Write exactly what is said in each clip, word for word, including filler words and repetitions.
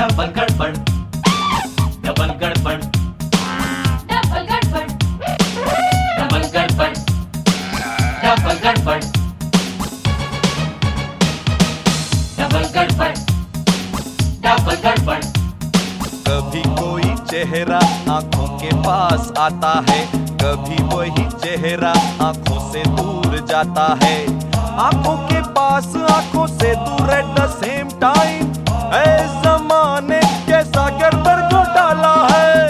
Double गड़बड़ double गड़बड़ double गड़बड़ डबल गड़बड़ डबल गड़बड़ डबल गड़बड़ डबल गड़बड़। कभी कोई चेहरा आंखों के पास आता है, कभी वही चेहरा आंखों से दूर जाता है। आंखों के पास आंखों से दूर एट द सेम टाइम, ऐ ज़माने कैसा गड़बड़ घोटाला है।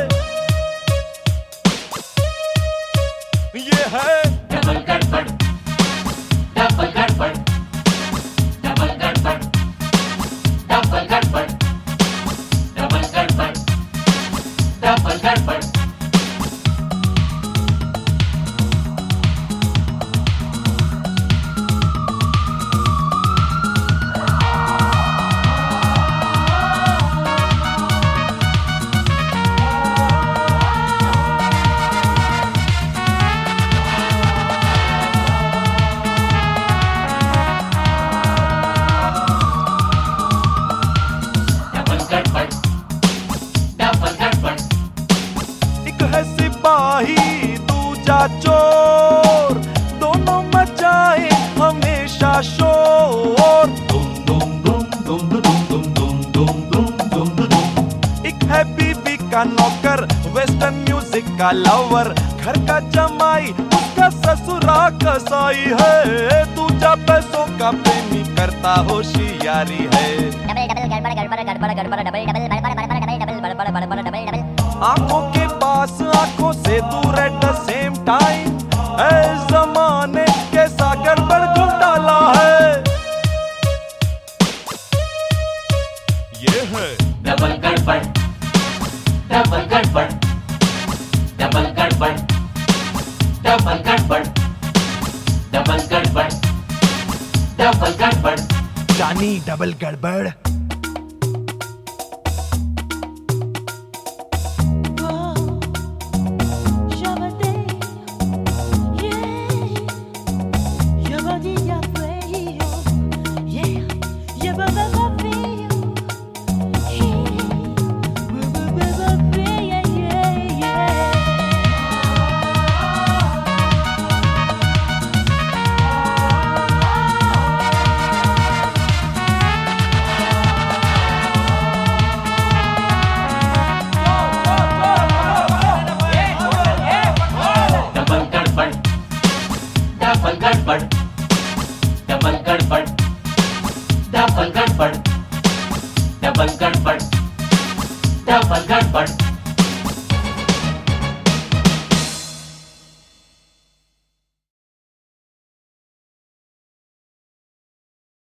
ये है डबल गड़बड़ डबल गड़बड़ डबल गड़बड़ डबल गड़बड़ डबल गड़बड़ डबल गड़बड़। एक है सिपाही दूजा चोर, दोनों मचाए हमेशा शोर। दुम दुम दुम दुम दुम दुम दुम दुम दुम दुम दुम। एक है बीवी का नौकर, वेस्टर्न म्यूजिक का लवर, घर का जमाई उसका ससुरा कसाई है। दूजा पैसों का प्रेमी करता होशियारी है। आंखों के पास आंखों से दूर एट द सेम टाइम, ऐ ज़माने कैसा गड़बड़ घोटाला है। ये है डबल गड़बड़ डबल गड़बड़ डबल गड़बड़ डबल गड़बड़ डबल गड़बड़ डबल गड़बड़। जानी डबल गड़बड़। डबल गड़बड़ डबल गड़बड़ डबल गड़बड़ डबल गड़बड़ डबल गड़बड़।